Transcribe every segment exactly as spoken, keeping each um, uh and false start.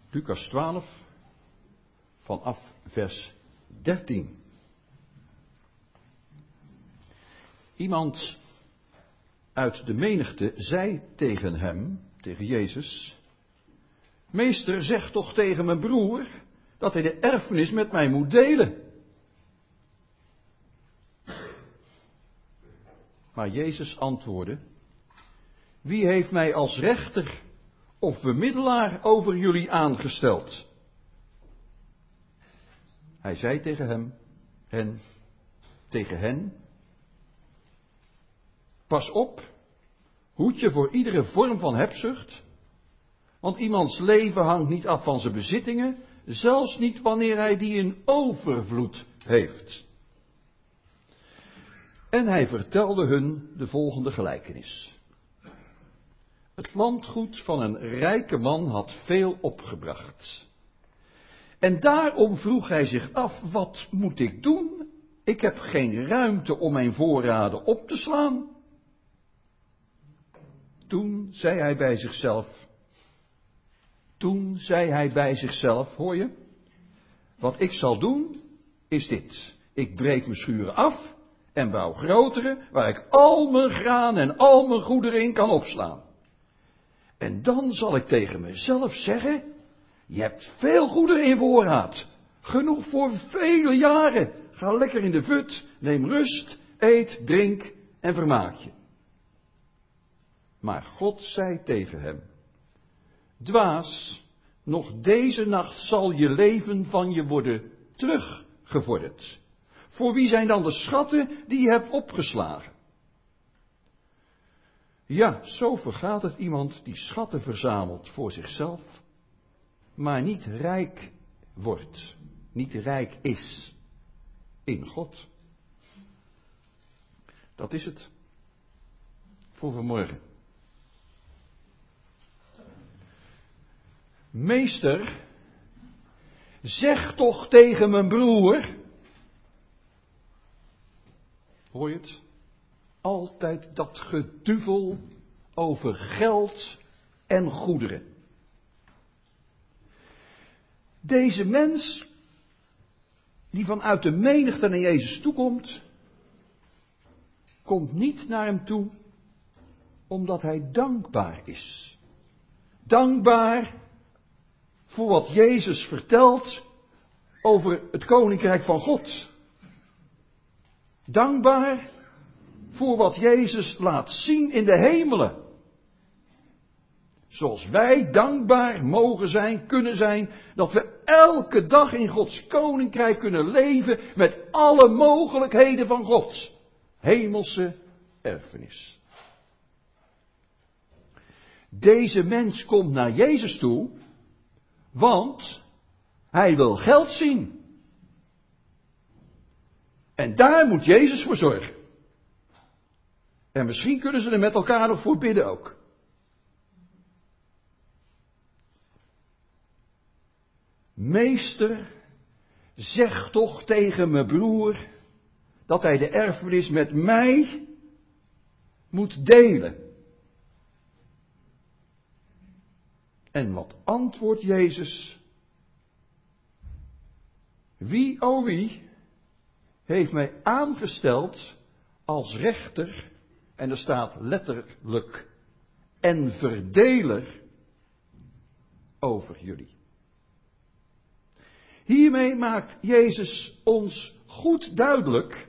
Lucas twaalf, vanaf vers dertien. Iemand uit de menigte zei tegen hem, tegen Jezus: Meester, zeg toch tegen mijn broer dat hij de erfenis met mij moet delen. Maar Jezus antwoordde: Wie heeft mij als rechter of bemiddelaar over jullie aangesteld? Hij zei tegen hem, hen, tegen hen: Pas op, hoed je voor iedere vorm van hebzucht, want iemands leven hangt niet af van zijn bezittingen, zelfs niet wanneer hij die in overvloed heeft. En hij vertelde hun de volgende gelijkenis. Het landgoed van een rijke man had veel opgebracht. En daarom vroeg hij zich af, wat moet ik doen? Ik heb geen ruimte om mijn voorraden op te slaan. Toen zei hij bij zichzelf, toen zei hij bij zichzelf, hoor je? Wat ik zal doen, is dit. Ik breek mijn schuren af en bouw grotere, waar ik al mijn graan en al mijn goederen in kan opslaan. En dan zal ik tegen mezelf zeggen, je hebt veel goederen in voorraad. Genoeg voor vele jaren. Ga lekker in de put, neem rust, eet, drink en vermaak je. Maar God zei tegen hem, dwaas, nog deze nacht zal je leven van je worden teruggevorderd. Voor wie zijn dan de schatten die je hebt opgeslagen? Ja, zo vergaat het iemand die schatten verzamelt voor zichzelf, maar niet rijk wordt, niet rijk is in God. Dat is het voor vanmorgen. Meester, zeg toch tegen mijn broer, hoor je het? Altijd dat geduvel over geld en goederen. Deze mens, die vanuit de menigte naar Jezus toekomt, komt niet naar hem toe omdat hij dankbaar is. Dankbaar voor wat Jezus vertelt over het koninkrijk van God. Dankbaar voor wat Jezus laat zien in de hemelen. Zoals wij dankbaar mogen zijn, kunnen zijn, dat we elke dag in Gods koninkrijk kunnen leven met alle mogelijkheden van Gods hemelse erfenis. Deze mens komt naar Jezus toe, want hij wil geld zien. En daar moet Jezus voor zorgen. En misschien kunnen ze er met elkaar nog voor bidden ook. Meester, zeg toch tegen mijn broer dat hij de erfenis met mij moet delen. En wat antwoordt Jezus? Wie, o wie, heeft mij aangesteld als rechter, en er staat letterlijk, en verdeler over jullie. Hiermee maakt Jezus ons goed duidelijk,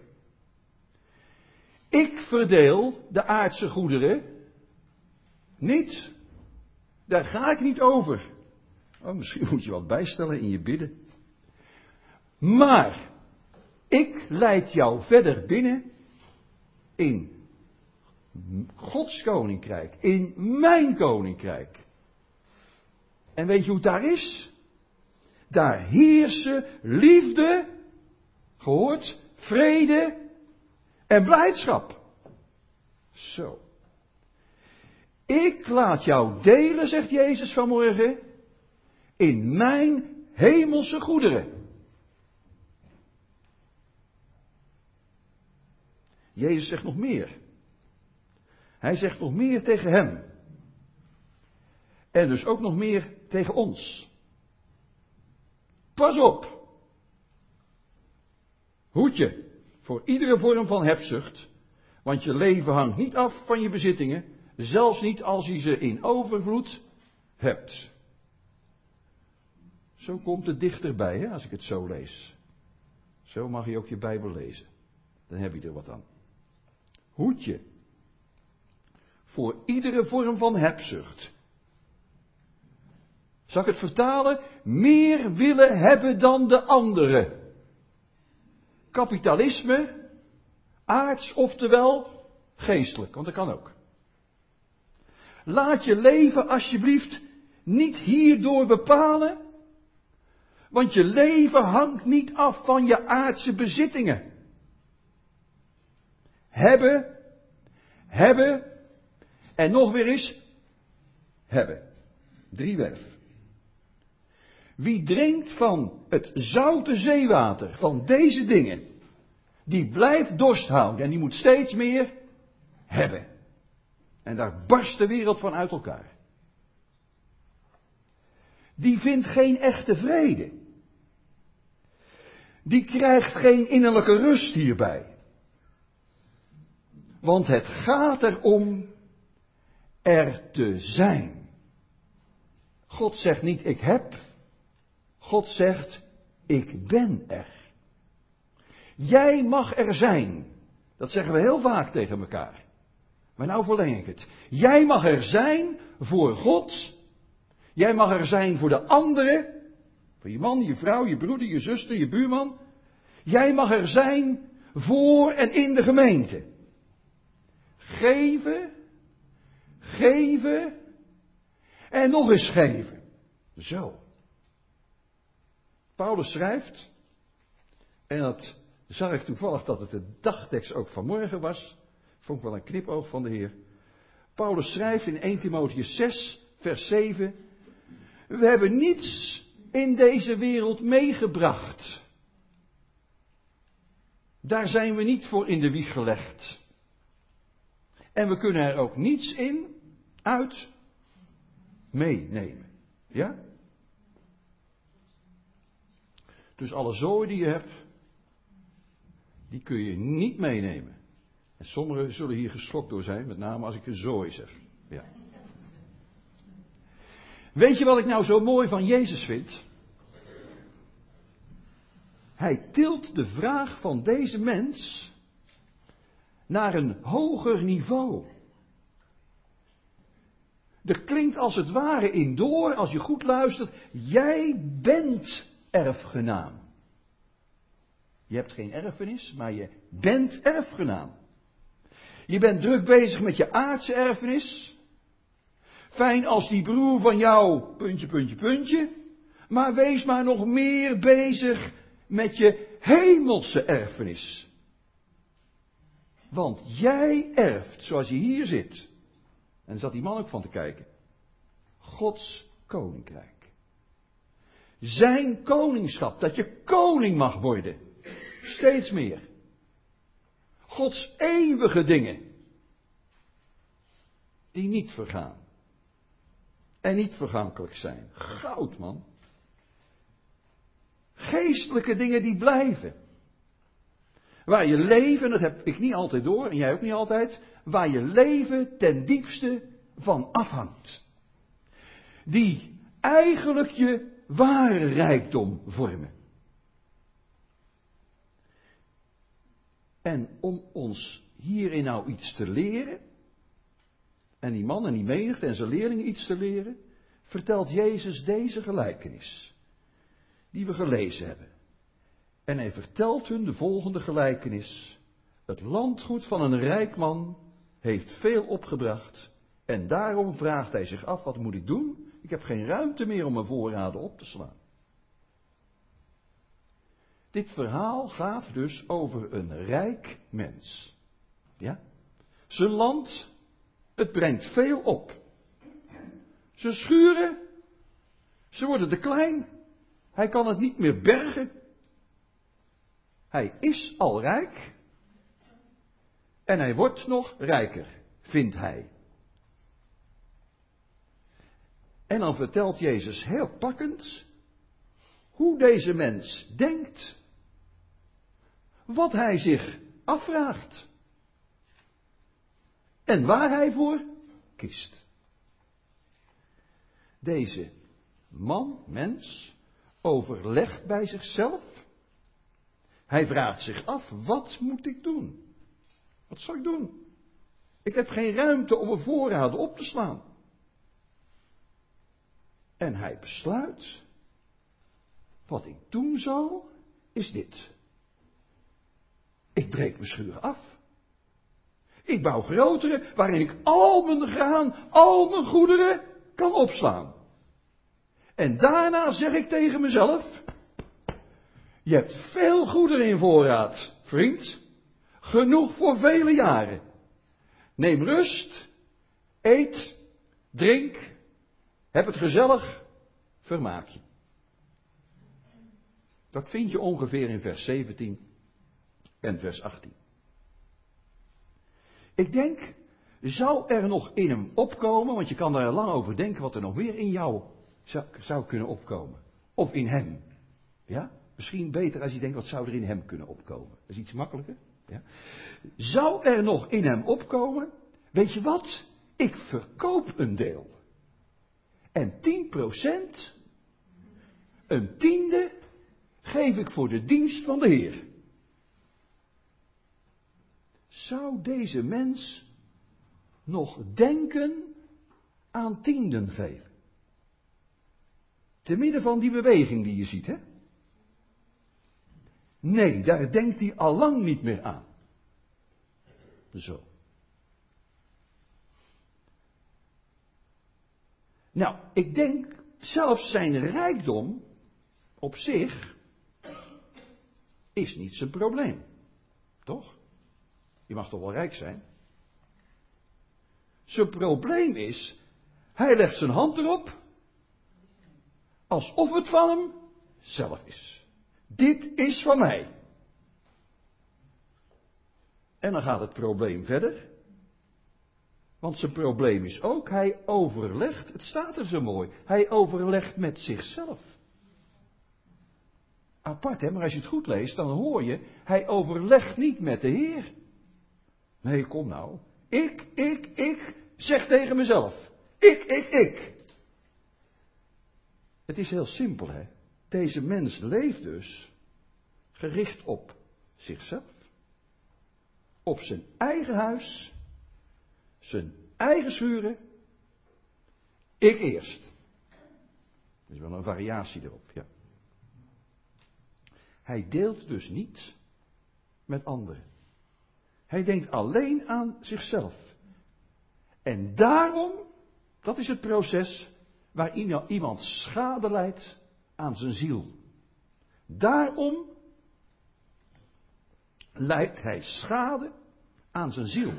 ik verdeel de aardse goederen niet, daar ga ik niet over. Oh, misschien moet je wat bijstellen in je bidden. Maar ik leid jou verder binnen in Gods koninkrijk, in mijn koninkrijk. En weet je hoe het daar is? Daar heersen liefde, gehoord, vrede en blijdschap. Zo. Ik laat jou delen, zegt Jezus vanmorgen, in mijn hemelse goederen. Jezus zegt nog meer. Hij zegt nog meer tegen hem. En dus ook nog meer tegen ons. Pas op. Hoed je voor iedere vorm van hebzucht, want je leven hangt niet af van je bezittingen, zelfs niet als je ze in overvloed hebt. Zo komt het dichterbij, hè, als ik het zo lees. Zo mag je ook je Bijbel lezen. Dan heb je er wat aan. Hoed je voor iedere vorm van hebzucht. Zal ik het vertalen? Meer willen hebben dan de anderen. Kapitalisme, aards, oftewel geestelijk, want dat kan ook. Laat je leven alsjeblieft niet hierdoor bepalen, want je leven hangt niet af van je aardse bezittingen. Hebben, hebben en nog weer eens hebben. Driewerf. Wie drinkt van het zoute zeewater, van deze dingen, die blijft dorst houden en die moet steeds meer hebben. En daar barst de wereld van uit elkaar. Die vindt geen echte vrede. Die krijgt geen innerlijke rust hierbij. Want het gaat erom er te zijn. God zegt niet ik heb. God zegt ik ben er. Jij mag er zijn. Dat zeggen we heel vaak tegen elkaar. Maar nou verleng ik het. Jij mag er zijn voor God. Jij mag er zijn voor de anderen. Voor je man, je vrouw, je broeder, je zuster, je buurman. Jij mag er zijn voor en in de gemeente. Geven. Geven. En nog eens geven. Zo. Paulus schrijft. En dat zag ik toevallig dat het de dagtekst ook vanmorgen was. Vond ik wel een knipoog van de Heer. Paulus schrijft in eerste Timotheüs zes, vers zeven. We hebben niets in deze wereld meegebracht. Daar zijn we niet voor in de wieg gelegd. En we kunnen er ook niets in uit meenemen. Ja? Dus alle zooi die je hebt, die kun je niet meenemen. En sommigen zullen hier geschokt door zijn, met name als ik een zooi zeg. Ja. Weet je wat ik nou zo mooi van Jezus vind? Hij tilt de vraag van deze mens naar een hoger niveau. Er klinkt als het ware in door, als je goed luistert, jij bent erfgenaam. Je hebt geen erfenis, maar je bent erfgenaam. Je bent druk bezig met je aardse erfenis. Fijn als die broer van jou, puntje, puntje, puntje. Maar wees maar nog meer bezig met je hemelse erfenis. Want jij erft, zoals je hier zit. En daar zat die man ook van te kijken. Gods koninkrijk. Zijn koningschap, dat je koning mag worden. Steeds meer. Gods eeuwige dingen. Die niet vergaan. En niet vergankelijk zijn. Goud, man. Geestelijke dingen die blijven. Waar je leven, dat heb ik niet altijd door, en jij ook niet altijd, waar je leven ten diepste van afhangt. Die eigenlijk je ware rijkdom vormen. En om ons hierin nou iets te leren, en die man en die menigte en zijn leerlingen iets te leren, vertelt Jezus deze gelijkenis, die we gelezen hebben. En hij vertelt hun de volgende gelijkenis. Het landgoed van een rijk man heeft veel opgebracht en daarom vraagt hij zich af, wat moet ik doen? Ik heb geen ruimte meer om mijn voorraden op te slaan. Dit verhaal gaat dus over een rijk mens. Ja? Zijn land, het brengt veel op. Zijn schuren, ze worden te klein. Hij kan het niet meer bergen. Hij is al rijk. En hij wordt nog rijker, vindt hij. En dan vertelt Jezus heel pakkend hoe deze mens denkt. Wat hij zich afvraagt. En waar hij voor kiest. Deze man, mens, overlegt bij zichzelf. Hij vraagt zich af, wat moet ik doen? Wat zal ik doen? Ik heb geen ruimte om een voorraad op te slaan. En hij besluit, wat ik doen zal, is dit. Ik breek mijn schuur af. Ik bouw grotere, waarin ik al mijn graan, al mijn goederen kan opslaan. En daarna zeg ik tegen mezelf, je hebt veel goederen in voorraad, vriend. Genoeg voor vele jaren. Neem rust, eet, drink, heb het gezellig, vermaak je. Dat vind je ongeveer in vers zeventien en vers achttien. Ik denk, zou er nog in hem opkomen, want je kan daar lang over denken wat er nog meer in jou zou, zou kunnen opkomen. Of in hem. Ja? Misschien beter als je denkt, wat zou er in hem kunnen opkomen. Dat is iets makkelijker. Ja? Zou er nog in hem opkomen, weet je wat? Ik verkoop een deel. En tien procent, een tiende, geef ik voor de dienst van de Heer. Zou deze mens nog denken aan tienden geven? Te midden van die beweging die je ziet, hè? Nee, daar denkt hij al lang niet meer aan. Zo. Nou, ik denk zelfs zijn rijkdom op zich is niet zijn probleem. Toch? Je mag toch wel rijk zijn? Zijn probleem is, hij legt zijn hand erop, alsof het van hem zelf is. Dit is van mij. En dan gaat het probleem verder. Want zijn probleem is ook, hij overlegt, het staat er zo mooi, hij overlegt met zichzelf. Apart, hè, maar als je het goed leest, dan hoor je, hij overlegt niet met de Heer. Nee, kom nou. Ik, ik, ik, zeg tegen mezelf. Ik, ik, ik. Het is heel simpel, hè. Deze mens leeft dus gericht op zichzelf. Op zijn eigen huis. Zijn eigen schuren. Ik eerst. Dat is wel een variatie erop, ja. Hij deelt dus niet met anderen. Hij denkt alleen aan zichzelf. En daarom, dat is het proces waar iemand schade leidt aan zijn ziel. Daarom leidt hij schade aan zijn ziel.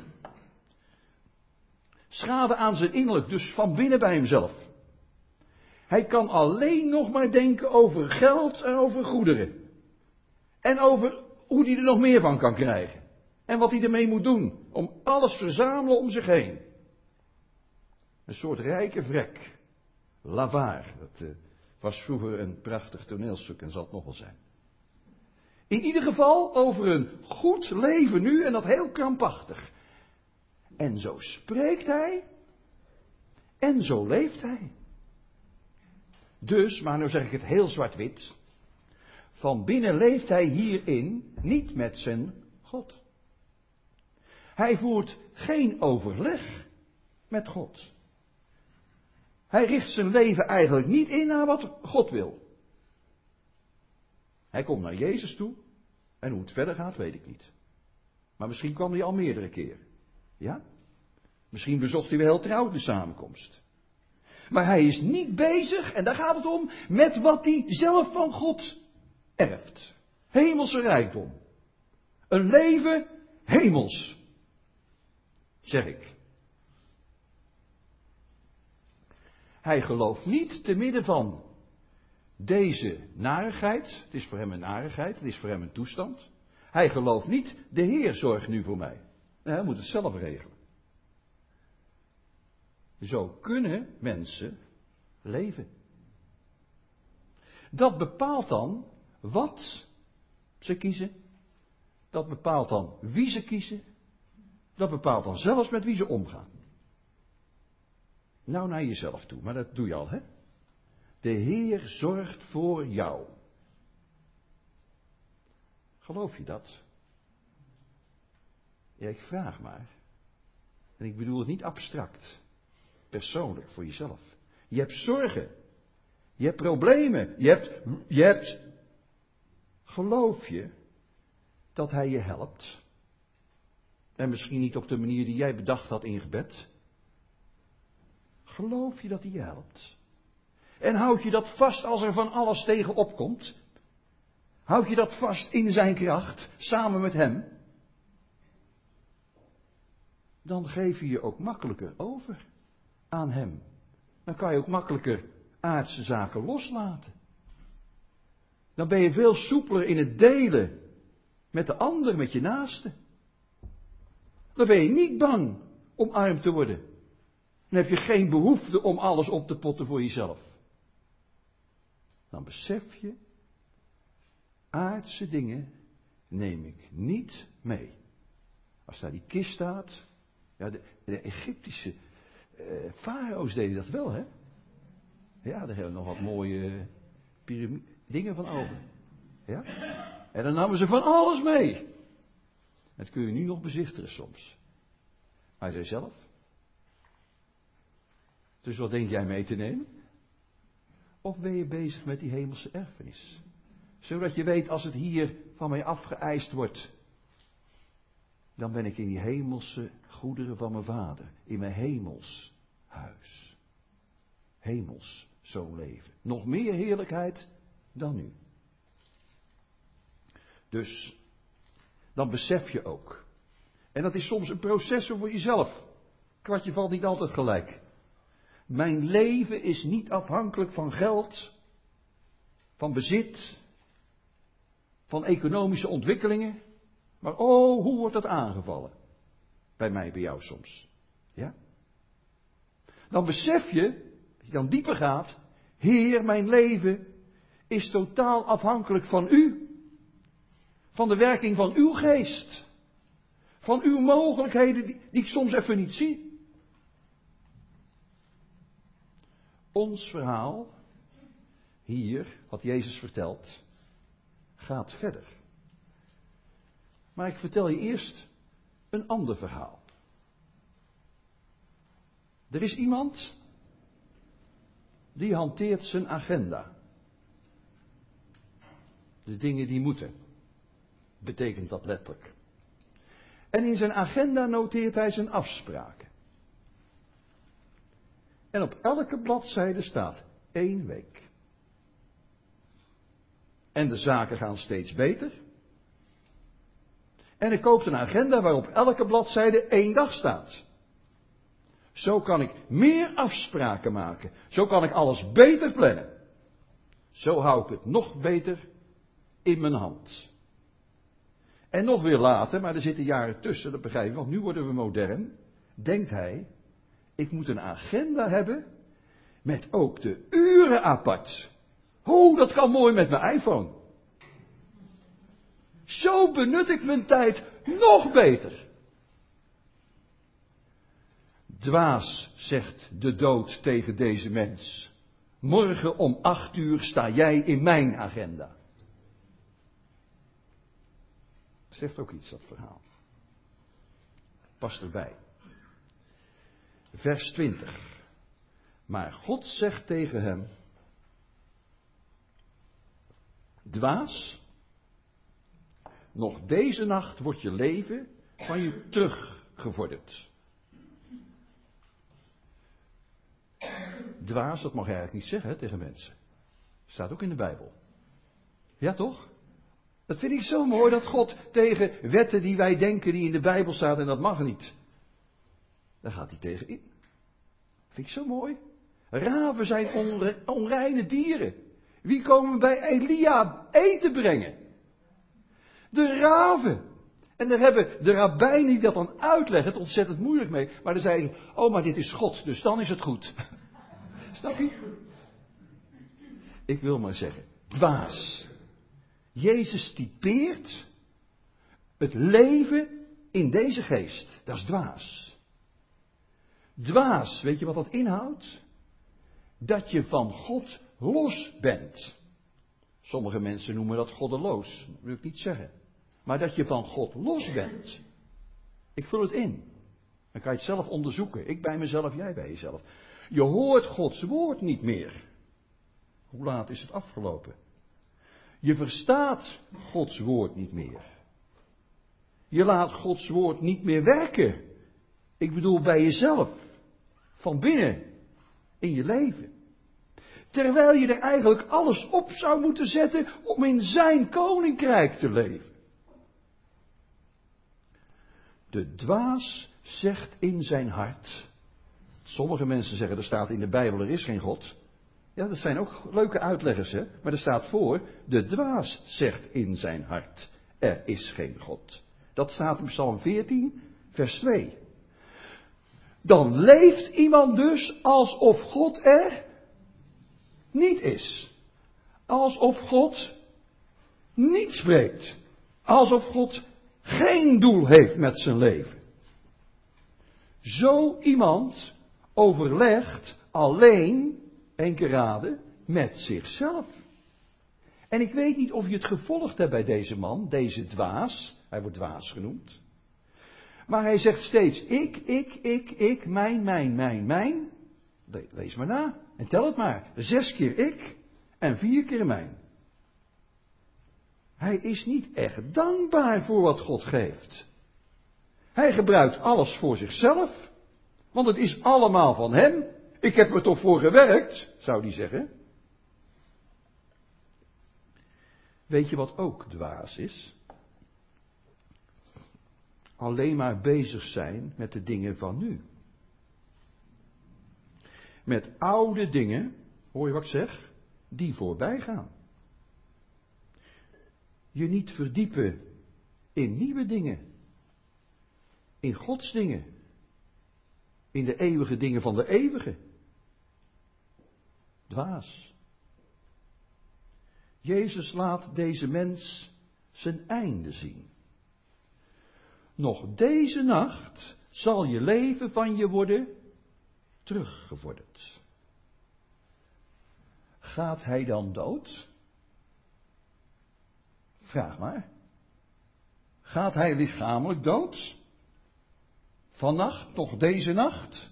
Schade aan zijn innerlijk, dus van binnen bij hemzelf. Hij kan alleen nog maar denken over geld en over goederen. En over hoe hij er nog meer van kan krijgen. En wat hij ermee moet doen. Om alles te verzamelen om zich heen. Een soort rijke vrek. Lavaar. Dat uh, was vroeger een prachtig toneelstuk en zal het nog wel zijn. In ieder geval over een goed leven nu en dat heel krampachtig. En zo spreekt hij. En zo leeft hij. Dus, maar nu zeg ik het heel zwart-wit. Van binnen leeft hij hierin niet met zijn God. Hij voert geen overleg met God. Hij richt zijn leven eigenlijk niet in naar wat God wil. Hij komt naar Jezus toe. En hoe het verder gaat, weet ik niet. Maar misschien kwam hij al meerdere keren. Ja? Misschien bezocht hij wel heel trouw de samenkomst. Maar hij is niet bezig, en daar gaat het om, met wat hij zelf van God erft. Hemelse rijkdom. Een leven hemels. Zeg ik. Hij gelooft niet te midden van deze narigheid. Het is voor hem een narigheid, het is voor hem een toestand. Hij gelooft niet, de Heer zorgt nu voor mij. Nee, hij moet het zelf regelen. Zo kunnen mensen leven. Dat bepaalt dan wat ze kiezen. Dat bepaalt dan wie ze kiezen. Dat bepaalt dan zelfs met wie ze omgaan. Nou naar jezelf toe, maar dat doe je al, hè? De Heer zorgt voor jou. Geloof je dat? Ja, ik vraag maar. En ik bedoel het niet abstract. Persoonlijk, voor jezelf. Je hebt zorgen. Je hebt problemen. Je hebt, je hebt... Geloof je dat Hij je helpt? En misschien niet op de manier die jij bedacht had in gebed. Geloof je dat Hij je helpt? En houd je dat vast als er van alles tegen opkomt? Houd je dat vast in zijn kracht, samen met Hem? Dan geef je je ook makkelijker over aan Hem. Dan kan je ook makkelijker aardse zaken loslaten. Dan ben je veel soepeler in het delen met de ander, met je naaste. Dan ben je niet bang om arm te worden. Dan heb je geen behoefte om alles op te potten voor jezelf. Dan besef je, aardse dingen neem ik niet mee. Als daar die kist staat, ja, de, de Egyptische uh, farao's deden dat wel, hè? Ja, daar hebben we nog wat mooie piramide, dingen van over. Ja? En dan namen ze van alles mee. Dat kun je nu nog bezichtigen soms. Hij zei zelf. Dus wat denk jij mee te nemen? Of ben je bezig met die hemelse erfenis? Zodat je weet, als het hier van mij afgeëist wordt, dan ben ik in die hemelse goederen van mijn vader. In mijn hemels huis. Hemels zo'n leven. Nog meer heerlijkheid dan nu. Dus, dan besef je ook. En dat is soms een proces voor jezelf. Kwartje valt niet altijd gelijk. Mijn leven is niet afhankelijk van geld, van bezit, van economische ontwikkelingen. Maar oh, hoe wordt dat aangevallen? Bij mij, bij jou soms. Ja? Dan besef je, als je dan dieper gaat, Heer, mijn leven is totaal afhankelijk van U. Van de werking van uw geest. Van uw mogelijkheden die, die ik soms even niet zie. Ons verhaal, hier, wat Jezus vertelt, gaat verder. Maar ik vertel je eerst een ander verhaal. Er is iemand die hanteert zijn agenda. De dingen die moeten. Betekent dat letterlijk. En in zijn agenda noteert hij zijn afspraken. En op elke bladzijde staat één week. En de zaken gaan steeds beter. En ik koop een agenda waarop elke bladzijde één dag staat. Zo kan ik meer afspraken maken. Zo kan ik alles beter plannen. Zo hou ik het nog beter in mijn hand. En nog weer later, maar er zitten jaren tussen, dat begrijp je, want nu worden we modern, denkt hij, ik moet een agenda hebben met ook de uren apart. Oh, dat kan mooi met mijn iPhone. Zo benut ik mijn tijd nog beter. Dwaas, zegt de dood tegen deze mens. Morgen om acht uur sta jij in mijn agenda. Zegt ook iets, dat verhaal. Past erbij. Vers twintig. Maar God zegt tegen hem. Dwaas, nog deze nacht wordt je leven van je teruggevorderd. Dwaas, dat mag je eigenlijk niet zeggen hè, tegen mensen. Staat ook in de Bijbel. Ja toch? Dat vind ik zo mooi dat God tegen wetten die wij denken die in de Bijbel staan en dat mag niet. Daar gaat hij tegen in. Vind ik zo mooi. Raven zijn onre, onreine dieren. Wie komen bij Elia eten brengen? De raven. En daar hebben de rabbijnen die dat dan uitleggen, het ontzettend moeilijk mee. Maar dan zeiden ze, oh maar dit is God, dus dan is het goed. Snap je? Ik wil maar zeggen, dwaas. Jezus typeert het leven in deze geest. Dat is dwaas. Dwaas, weet je wat dat inhoudt? Dat je van God los bent. Sommige mensen noemen dat goddeloos. Dat wil ik niet zeggen. Maar dat je van God los bent. Ik vul het in. Dan kan je het zelf onderzoeken. Ik bij mezelf, jij bij jezelf. Je hoort Gods woord niet meer. Hoe laat is het afgelopen? Je verstaat Gods woord niet meer. Je laat Gods woord niet meer werken. Ik bedoel bij jezelf. Van binnen. In je leven. Terwijl je er eigenlijk alles op zou moeten zetten om in zijn koninkrijk te leven. De dwaas zegt in zijn hart. Sommige mensen zeggen, er staat in de Bijbel, er is geen God. Ja, dat zijn ook leuke uitleggers, hè. Maar er staat voor, de dwaas zegt in zijn hart, er is geen God. Dat staat in Psalm veertien, vers twee. Dan leeft iemand dus alsof God er niet is. Alsof God niet spreekt. Alsof God geen doel heeft met zijn leven. Zo iemand overlegt alleen, één keer raden, met zichzelf. En ik weet niet of je het gevolgd hebt bij deze man, deze dwaas. Hij wordt dwaas genoemd. Maar hij zegt steeds, ik, ik, ik, ik, mijn, mijn, mijn, mijn. Lees maar na en tel het maar. Zes keer ik en vier keer mijn. Hij is niet echt dankbaar voor wat God geeft. Hij gebruikt alles voor zichzelf, want het is allemaal van hem. Ik heb er toch voor gewerkt, zou hij zeggen. Weet je wat ook dwaas is? Alleen maar bezig zijn met de dingen van nu. Met oude dingen, hoor je wat ik zeg, die voorbij gaan. Je niet verdiepen in nieuwe dingen. In Gods dingen. In de eeuwige dingen van de eeuwige. Dwaas. Jezus laat deze mens zijn einde zien. Nog deze nacht zal je leven van je worden teruggevorderd. Gaat hij dan dood? Vraag maar. Gaat hij lichamelijk dood? Vannacht, nog deze nacht?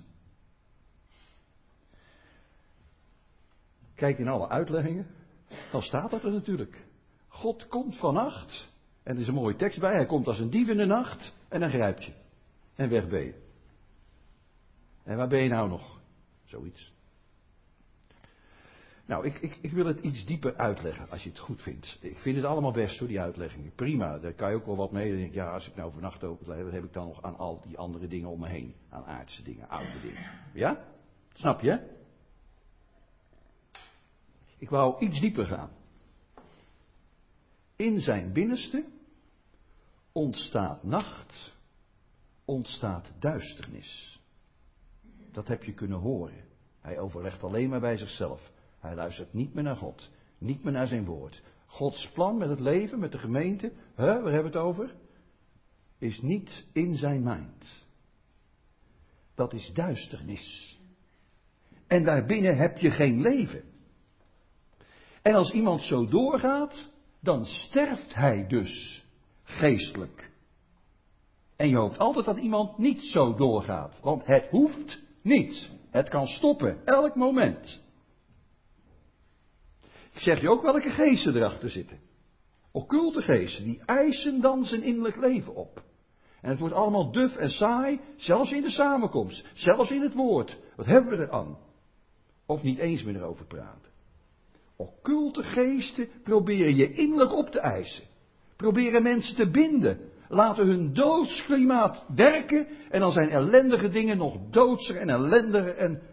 Kijk in alle uitleggingen, dan staat dat er natuurlijk. God komt vannacht, en er is een mooie tekst bij, hij komt als een dief in de nacht, en dan grijpt je. En weg ben je. En waar ben je nou nog? Zoiets. Nou, ik, ik, ik wil het iets dieper uitleggen, als je het goed vindt. Ik vind het allemaal best hoor, die uitleggingen. Prima, daar kan je ook wel wat mee. Dan denk ik, ja, als ik nou vannacht ook wat heb ik dan nog aan al die andere dingen om me heen? Aan aardse dingen, oude dingen. Ja? Snap je? Ik wou iets dieper gaan. In zijn binnenste ontstaat nacht, ontstaat duisternis. Dat heb je kunnen horen. Hij overlegt alleen maar bij zichzelf. Hij luistert niet meer naar God. Niet meer naar zijn woord. Gods plan met het leven, met de gemeente, hè, waar hebben we het over? Is niet in zijn mind. Dat is duisternis. En daarbinnen heb je geen leven. En als iemand zo doorgaat, dan sterft hij dus geestelijk. En je hoopt altijd dat iemand niet zo doorgaat. Want het hoeft niet. Het kan stoppen, elk moment. Ik zeg je ook welke geesten erachter zitten. Occulte geesten, die eisen dan zijn innerlijk leven op. En het wordt allemaal duf en saai, zelfs in de samenkomst, zelfs in het woord. Wat hebben we er aan? Of niet eens meer erover praten. Occulte geesten proberen je innerlijk op te eisen. Proberen mensen te binden. Laten hun doodsklimaat werken. En dan zijn ellendige dingen nog doodser en ellendiger en...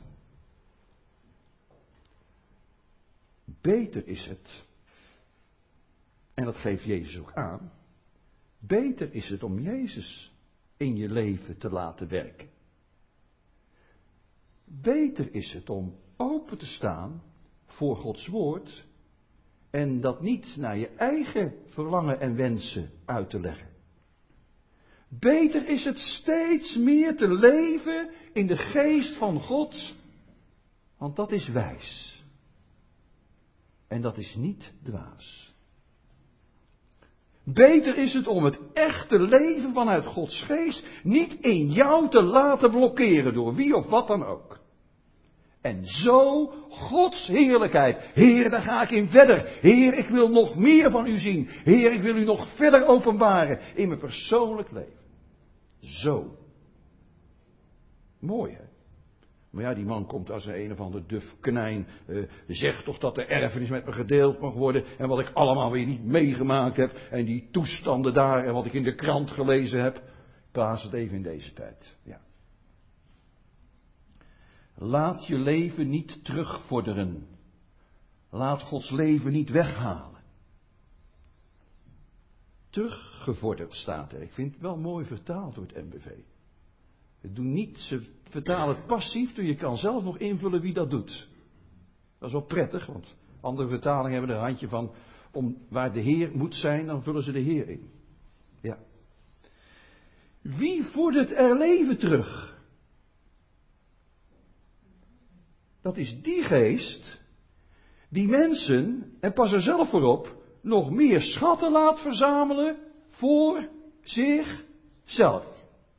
Beter is het, en dat geeft Jezus ook aan, beter is het om Jezus in je leven te laten werken. Beter is het om open te staan voor Gods woord En dat niet naar je eigen verlangen en wensen uit te leggen. Beter is het steeds meer te leven in de geest van God, want dat is wijs. En dat is niet dwaas. Beter is het om het echte leven vanuit Gods geest niet in jou te laten blokkeren door wie of wat dan ook. En zo Gods heerlijkheid. Heer, daar ga ik in verder. Heer, ik wil nog meer van u zien. Heer, ik wil u nog verder openbaren in mijn persoonlijk leven. Zo. Mooi, hè? Maar ja, die man komt als een een of ander duf knijn. Uh, zegt toch dat de erfenis met me gedeeld mag worden. En wat ik allemaal weer niet meegemaakt heb. En die toestanden daar. En wat ik in de krant gelezen heb. Ik plaats het even in deze tijd. Ja. Laat je leven niet terugvorderen. Laat Gods leven niet weghalen. Teruggevorderd staat er. Ik vind het wel mooi vertaald door het M B V. Het doen niet, ze vertalen het passief, dus je kan zelf nog invullen wie dat doet. Dat is wel prettig, want andere vertalingen hebben er een handje van, om waar de Heer moet zijn, dan vullen ze de Heer in. Ja. Wie vordert er leven terug? Dat is die geest die mensen, en pas er zelf voor op, nog meer schatten laat verzamelen voor zichzelf.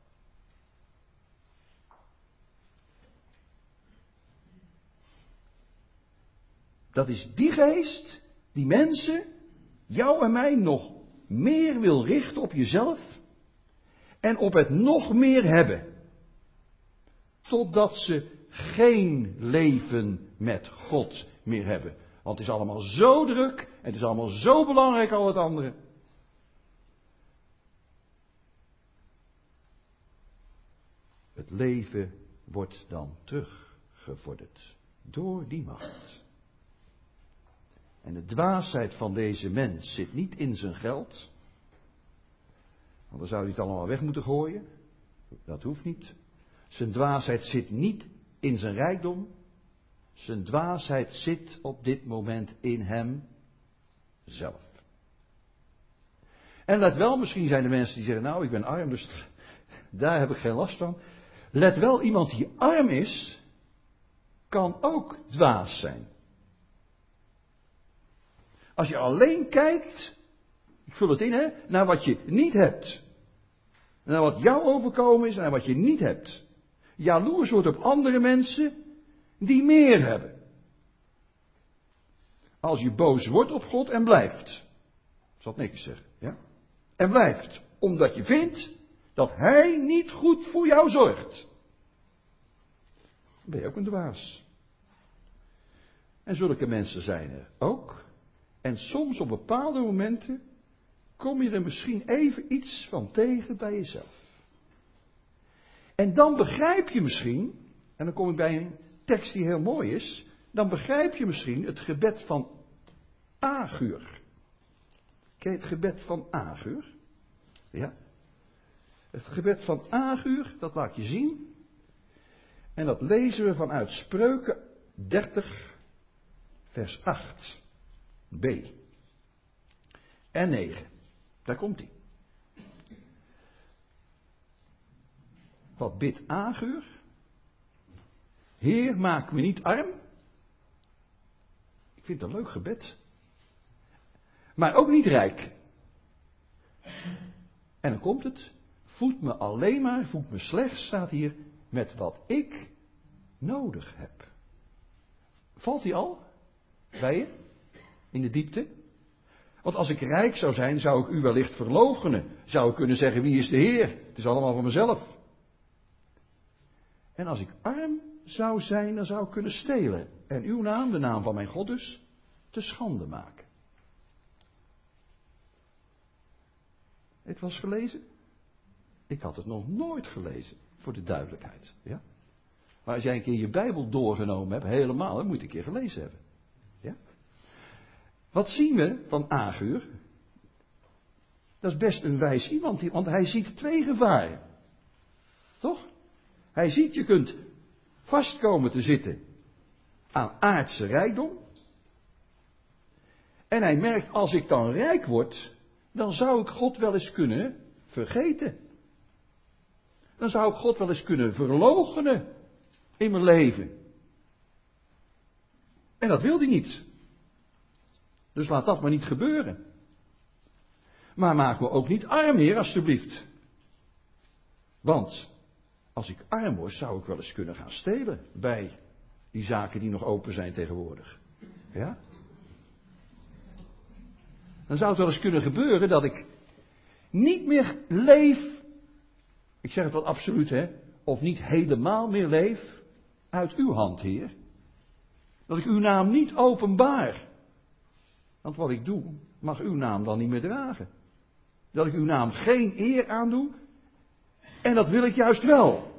Dat is die geest die mensen, jou en mij, nog meer wil richten op jezelf en op het nog meer hebben. Totdat ze geen leven met God meer hebben. Want het is allemaal zo druk en het is allemaal zo belangrijk al het andere. Het leven wordt dan teruggevorderd door die macht. En de dwaasheid van deze mens zit niet in zijn geld. Want dan zou hij het allemaal weg moeten gooien. Dat hoeft niet. Zijn dwaasheid zit niet in zijn rijkdom. Zijn dwaasheid zit op dit moment in hem zelf. En let wel, misschien zijn er mensen die zeggen, nou ik ben arm, dus daar heb ik geen last van. Let wel, iemand die arm is, kan ook dwaas zijn. Als je alleen kijkt, ik vul het in hè, naar wat je niet hebt. Naar wat jou overkomen is en naar wat je niet hebt. Jaloers wordt op andere mensen die meer hebben. Als je boos wordt op God en blijft. Ik zal het netjes zeggen, ja? En blijft, omdat je vindt dat Hij niet goed voor jou zorgt. Dan ben je ook een dwaas. En zulke mensen zijn er ook. En soms op bepaalde momenten kom je er misschien even iets van tegen bij jezelf. En dan begrijp je misschien, en dan kom ik bij een tekst die heel mooi is, dan begrijp je misschien het gebed van Agur. Ken je het gebed van Agur? Ja. Het gebed van Agur, dat laat ik je zien. En dat lezen we vanuit Spreuken dertig, vers acht. B. En negen. Daar komt hij. Wat bidt Agur? Heer, maak me niet arm. Ik vind het een leuk gebed. Maar ook niet rijk. En dan komt het. Voed me alleen maar, voed me slechts, staat hier, met wat ik nodig heb. Valt hij al? Bij je? In de diepte? Want als ik rijk zou zijn, zou ik u wellicht verloochenen. Zou ik kunnen zeggen, wie is de Heer? Het is allemaal voor mezelf. En als ik arm zou zijn, dan zou ik kunnen stelen. En uw naam, de naam van mijn God dus, te schande maken. Het was gelezen? Ik had het nog nooit gelezen, voor de duidelijkheid. Ja? Maar als jij een keer je Bijbel doorgenomen hebt, helemaal, dan moet je het een keer gelezen hebben. Ja? Wat zien we van Agur? Dat is best een wijs iemand, want hij ziet twee gevaren. Toch? Hij ziet, je kunt vastkomen te zitten aan aardse rijkdom. En hij merkt, als ik dan rijk word, dan zou ik God wel eens kunnen vergeten. Dan zou ik God wel eens kunnen verloochenen in mijn leven. En dat wil hij niet. Dus laat dat maar niet gebeuren. Maar maak me ook niet arm, Heer, alstublieft. Want als ik arm word, zou ik wel eens kunnen gaan stelen bij die zaken die nog open zijn tegenwoordig. Ja? Dan zou het wel eens kunnen gebeuren dat ik niet meer leef, ik zeg het wel absoluut, hè, of niet helemaal meer leef uit uw hand, Heer. Dat ik uw naam niet openbaar. Want wat ik doe, mag uw naam dan niet meer dragen. Dat ik uw naam geen eer aandoe. En dat wil ik juist wel.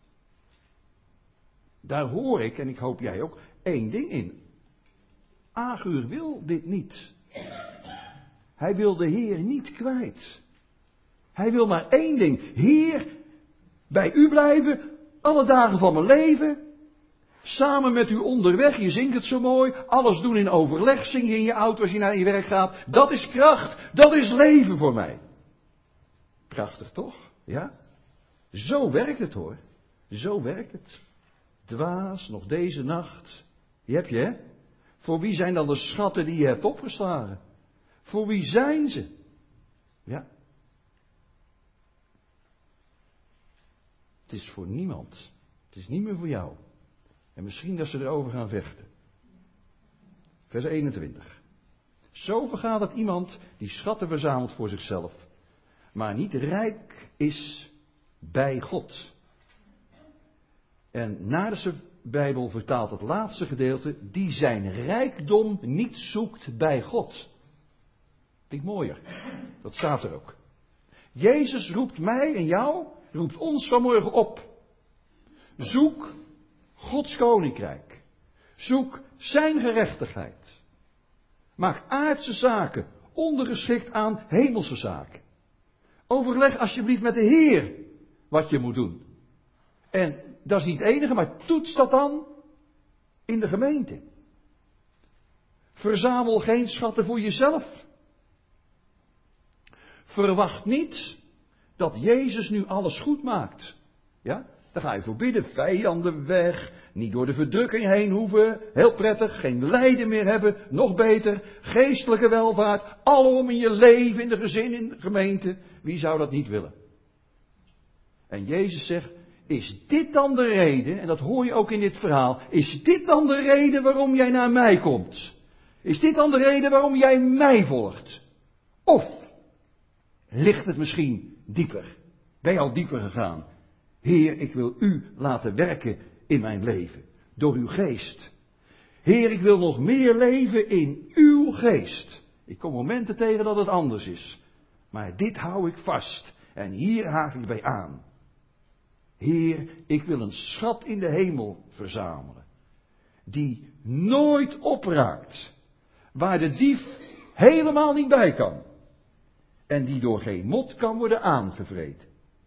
Daar hoor ik, en ik hoop jij ook, één ding in. Agur wil dit niet. Hij wil de Heer niet kwijt. Hij wil maar één ding. Heer, bij u blijven, alle dagen van mijn leven. Samen met u onderweg, je zingt het zo mooi. Alles doen in overleg, zing je in je auto als je naar je werk gaat. Dat is kracht, dat is leven voor mij. Prachtig toch? Ja? Zo werkt het hoor. Zo werkt het. Dwaas, nog deze nacht. Die heb je hè? Voor wie zijn dan de schatten die je hebt opgeslagen? Voor wie zijn ze? Ja. Het is voor niemand. Het is niet meer voor jou. En misschien dat ze erover gaan vechten. Vers eenentwintig. Zo vergaat het iemand die schatten verzamelt voor zichzelf, maar niet rijk is bij God. En Naardense Bijbel vertaalt het laatste gedeelte, die zijn rijkdom niet zoekt bij God. Vind ik mooier. Dat staat er ook. Jezus roept mij en jou, roept ons vanmorgen op. Zoek Gods koninkrijk. Zoek zijn gerechtigheid. Maak aardse zaken ondergeschikt aan hemelse zaken. Overleg alsjeblieft met de Heer wat je moet doen. En dat is niet het enige, maar toets dat dan in de gemeente. Verzamel geen schatten voor jezelf. Verwacht niet dat Jezus nu alles goed maakt. Ja? Daar ga je voor bidden. Vijanden weg. Niet door de verdrukking heen hoeven. Heel prettig. Geen lijden meer hebben. Nog beter. Geestelijke welvaart. Alom in je leven, in de gezin, in de gemeente. Wie zou dat niet willen? En Jezus zegt, is dit dan de reden, en dat hoor je ook in dit verhaal, is dit dan de reden waarom jij naar mij komt? Is dit dan de reden waarom jij mij volgt? Of ligt het misschien dieper? Ben je al dieper gegaan? Heer, ik wil u laten werken in mijn leven, door uw geest. Heer, ik wil nog meer leven in uw geest. Ik kom momenten tegen dat het anders is. Maar dit hou ik vast en hier haak ik bij aan. Heer, ik wil een schat in de hemel verzamelen, die nooit opraakt, waar de dief helemaal niet bij kan en die door geen mot kan worden aangevreten.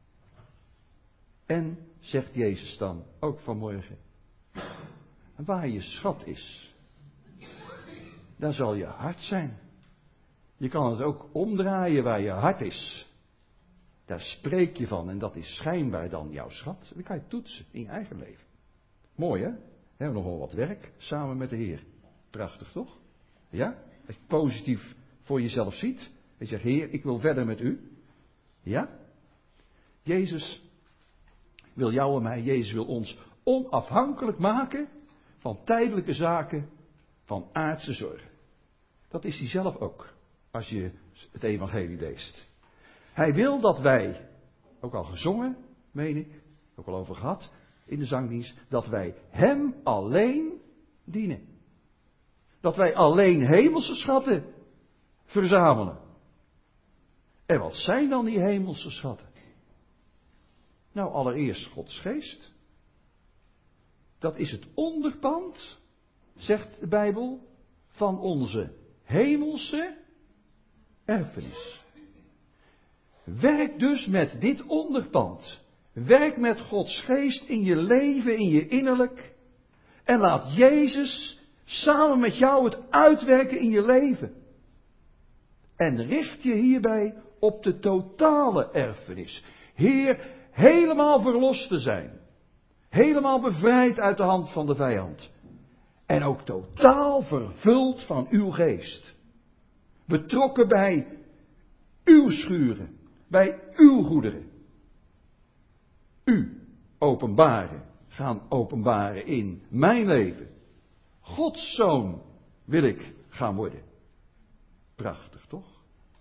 En, zegt Jezus dan, ook vanmorgen, waar je schat is, daar zal je hart zijn. Je kan het ook omdraaien waar je hart is. Daar spreek je van en dat is schijnbaar dan jouw schat. Dan kan je toetsen in je eigen leven. Mooi hè? We hebben nog wel wat werk samen met de Heer. Prachtig toch? Ja? Als je het positief voor jezelf ziet. En je zegt, Heer, ik wil verder met u. Ja? Jezus wil jou en mij, Jezus wil ons onafhankelijk maken van tijdelijke zaken, van aardse zorgen. Dat is hij zelf ook, als je het evangelie leest. Hij wil dat wij, ook al gezongen, meen ik, ook al over gehad in de zangdienst, dat wij hem alleen dienen. Dat wij alleen hemelse schatten verzamelen. En wat zijn dan die hemelse schatten? Nou, allereerst Gods geest. Dat is het onderpand, zegt de Bijbel, van onze hemelse erfenis. Werk dus met dit onderpand. Werk met Gods geest in je leven, in je innerlijk. En laat Jezus samen met jou het uitwerken in je leven. En richt je hierbij op de totale erfenis. Heer, helemaal verlost te zijn. Helemaal bevrijd uit de hand van de vijand. En ook totaal vervuld van uw geest. Betrokken bij uw schuren. Bij uw goederen. U openbaren. Gaan openbaren in mijn leven. Gods zoon wil ik gaan worden. Prachtig, toch?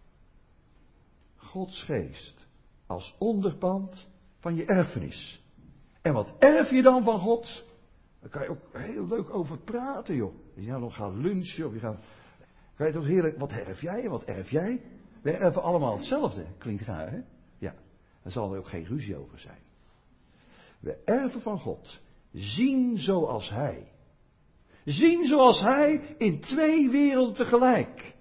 Gods geest als onderpand van je erfenis. En wat erf je dan van God? Daar kan je ook heel leuk over praten, joh. Je gaat nog gaan lunchen of je gaat... Kan je toch heerlijk... Wat erf jij? Wat erf jij? We erven allemaal hetzelfde. Klinkt raar, hè? Ja. Daar zal er ook geen ruzie over zijn. We erven van God. Zien zoals Hij. Zien zoals Hij in twee werelden tegelijk.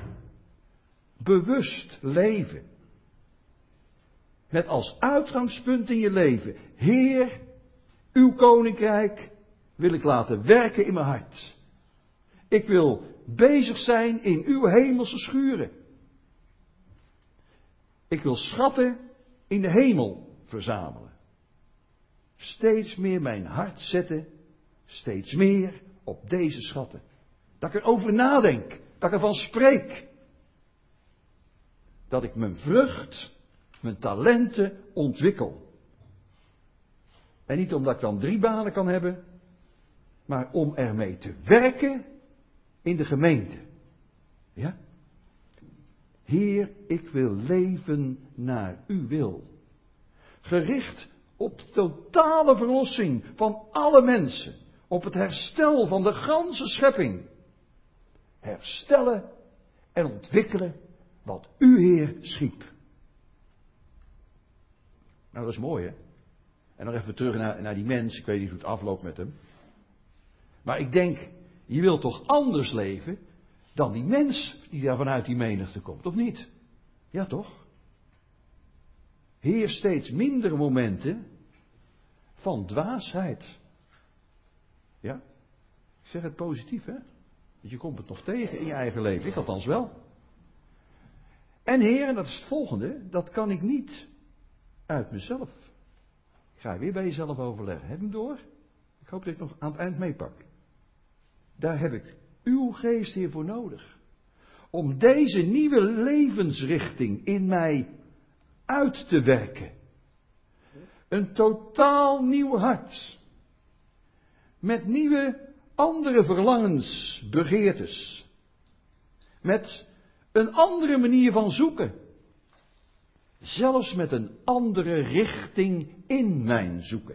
Bewust leven. Met als uitgangspunt in je leven. Heer, uw koninkrijk wil ik laten werken in mijn hart. Ik wil bezig zijn in uw hemelse schuren. Ik wil schatten in de hemel verzamelen. Steeds meer mijn hart zetten. Steeds meer op deze schatten. Dat ik erover nadenk. Dat ik ervan spreek. Dat ik mijn vrucht, mijn talenten ontwikkel. En niet omdat ik dan drie banen kan hebben. Maar om ermee te werken in de gemeente. Ja? Heer, ik wil leven naar uw wil. Gericht op de totale verlossing van alle mensen. Op het herstel van de ganse schepping. Herstellen en ontwikkelen wat u, Heer, schiep. Nou, dat is mooi, hè? En nog even terug naar, naar die mens. Ik weet niet hoe het afloopt met hem. Maar ik denk, je wilt toch anders leven dan die mens die daar vanuit die menigte komt, of niet? Ja, toch? Heer, steeds minder momenten van dwaasheid. Ja? Ik zeg het positief, hè? Want je komt het nog tegen in je eigen leven. Ik althans wel. En Heer, en dat is het volgende, dat kan ik niet uit mezelf. Ik ga weer bij jezelf overleggen. Heb je hem door? Ik hoop dat ik nog aan het eind meepak. Daar heb ik uw geest hier voor nodig. Om deze nieuwe levensrichting in mij uit te werken. Een totaal nieuw hart. Met nieuwe andere verlangens, begeertes. Met een andere manier van zoeken. Zelfs met een andere richting in mijn zoeken.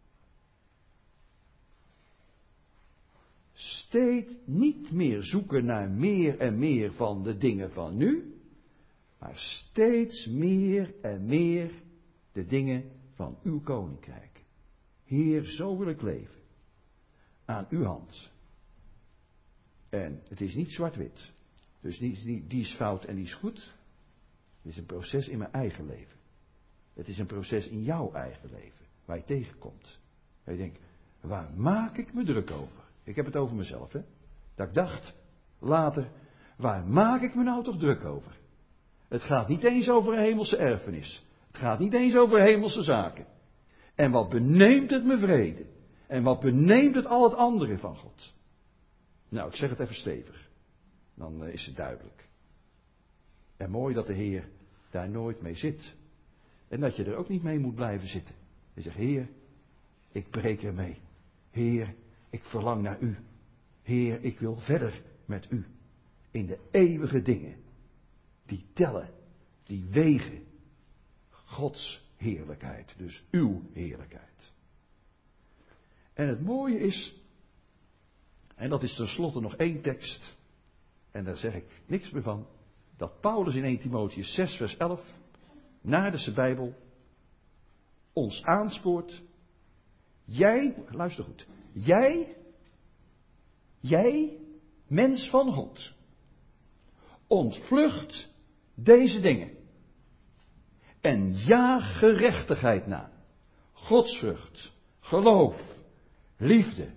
Steeds niet meer zoeken naar meer en meer van de dingen van nu. Maar steeds meer en meer de dingen van uw koninkrijk. Heer, zo wil ik leven. Aan uw hand. En het is niet zwart-wit. Dus die, die, die is fout en die is goed. Het is een proces in mijn eigen leven. Het is een proces in jouw eigen leven. Waar je tegenkomt. Waar je denkt, waar maak ik me druk over? Ik heb het over mezelf, hè. Dat ik dacht, later, waar maak ik me nou toch druk over? Het gaat niet eens over een hemelse erfenis. Het gaat niet eens over hemelse zaken. En wat beneemt het me vrede? En wat beneemt het al het andere van God? Nou, ik zeg het even stevig. Dan is het duidelijk. En mooi dat de Heer daar nooit mee zit. En dat je er ook niet mee moet blijven zitten. Je zegt, Heer, ik breek ermee. Heer, ik verlang naar u. Heer, ik wil verder met u. In de eeuwige dingen. Die tellen. Die wegen. Gods heerlijkheid. Dus uw heerlijkheid. En het mooie is. En dat is tenslotte nog één tekst. En daar zeg ik niks meer van. Dat Paulus in eerste Timotheüs zes vers elf. Naardense Bijbel. Ons aanspoort. Jij, luister goed. Jij, jij, mens van God, ontvlucht deze dingen. En jaag gerechtigheid na. Godsvrucht, geloof, liefde,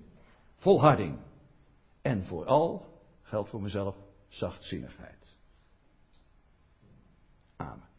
volharding. En vooral, geldt voor mezelf, zachtzinnigheid. Amen.